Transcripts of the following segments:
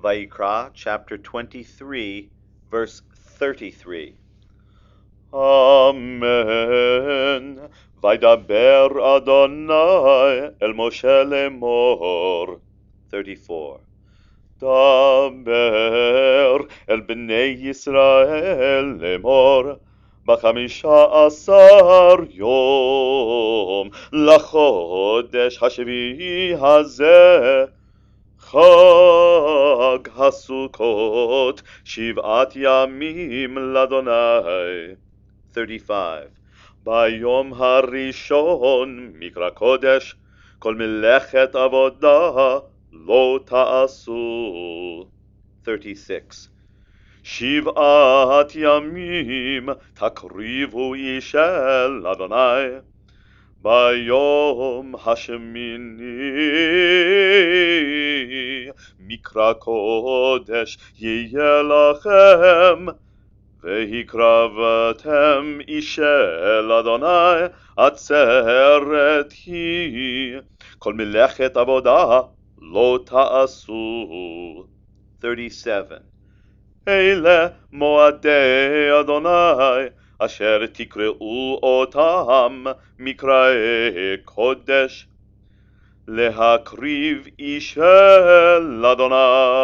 Vayikra chapter 23, verse 33. Amen. Vaydaber Adonai el Moshe lemor. 34. דבר אל בני ישראל לאמור, ב15 יום לחודש השביעי הזה, חג הסוכות 7 ימים לאדוני. 35. ביום הראשון מקרא קודש, כל מלאכת עבודה לא תעשו. 36. 7 ימים תקריבו איש אל אדוני, ביום השמיני מקרא קודש יהיה לכם, והקרבתם איש אל אדוני עצרת היא, כל מלאכת עבודה לא תעשו. 37. אלה מועדי אדוני אשר תקראו אותם מקראי קודש, להקריב איש אל אדוני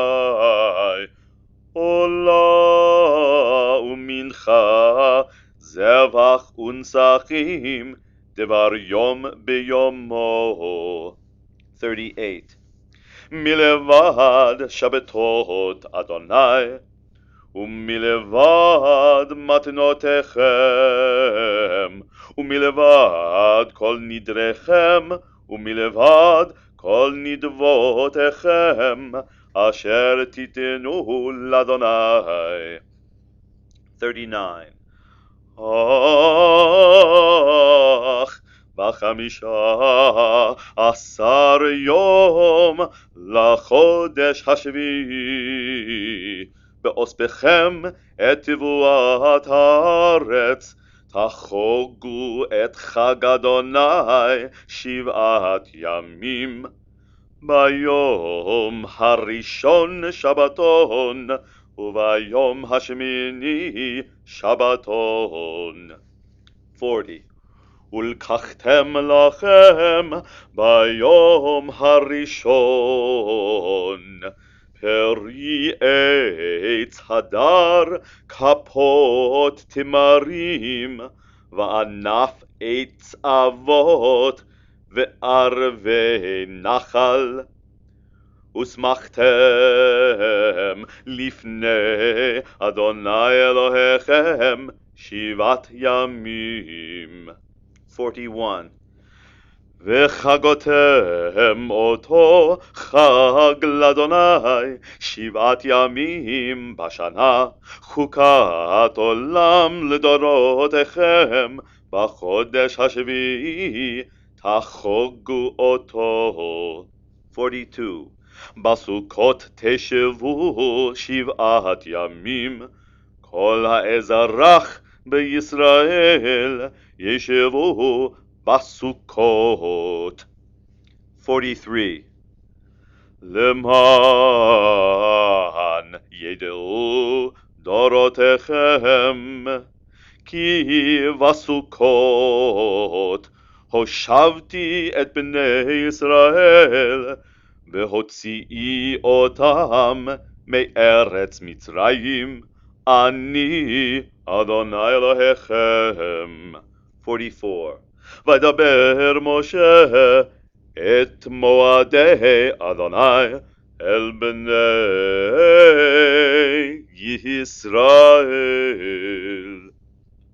עולה ומנחה, זבח ונסכים, דבר יום ביומו. 38. מלבד שבתות אדוני, ומלבד מתנותיכם, ומלבד כל נדריכם, ומלבד כל נדבותיכם, אשר תיתנו לאדוני. 39. אך ב15 יום לחודש השביעי, באוספכם את תבואת הארץ, תחוגו את חג אדוני 7 ימים. ביום הראשון שבתון, וביום השמיני שבתון. 40. ולקחתם לכם ביום הראשון פרי עץ הדר, כפות תמרים, וענף עץ אבות, וערבי נחל. ושמחתם לפני אדוני אלוהיכם 7 ימים. 41. וחגותם אותו חג לאדוני 7 ימים בשנה, חוקת עולם לדורותיכם, בחודש השביעי תחוגו אותו. 42. בסוכות תשבו 7 ימים, כל האזרח בישראל ישבו בסוכות. 43. למען ידעו דורותיכם, כי בסוכות הושבתי את בני ישראל, והוציאי אותם מארץ מצרים, אני אדוני אלוהיכם. 44. וידבר משה את מועדי אדוני אל בני ישראל.